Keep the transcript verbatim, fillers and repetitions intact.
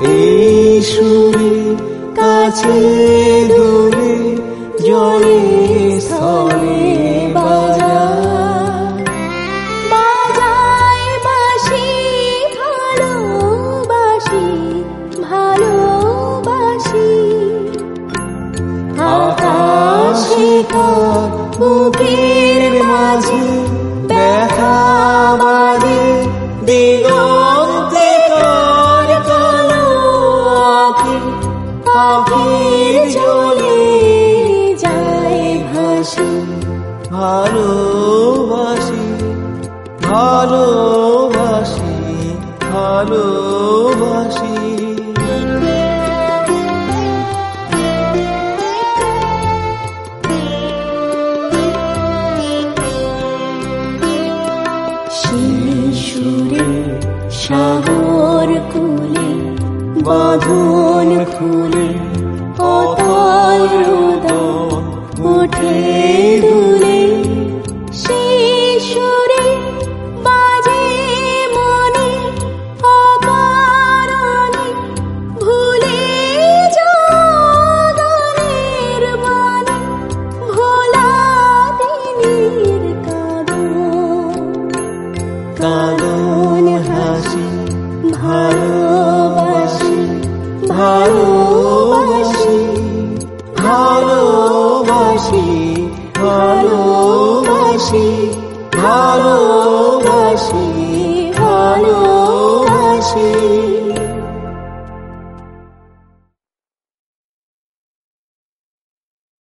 এই সুরে কাছে দূরে জলে স্থলে বাজায় বাজায় বাঁশি ভালোবাসি ভালোবাসি আকাশে তার বুকের মাঝে ব্যথা বাঁধে দিগন্তে তার কালো আঁখি পাখির জলে যায় ভাসি ভালোবাসি ভালোবাসি ভালোবাসি শিশুরে সাগর কুলে বাঁধন খুলে অতল রোদন ওঠে দুলে শিশুরে বাজে মনে অকারণে ভুলে জগনের মানে ভোলা দিনের কাঁদন কাঁদন হাসি ভালো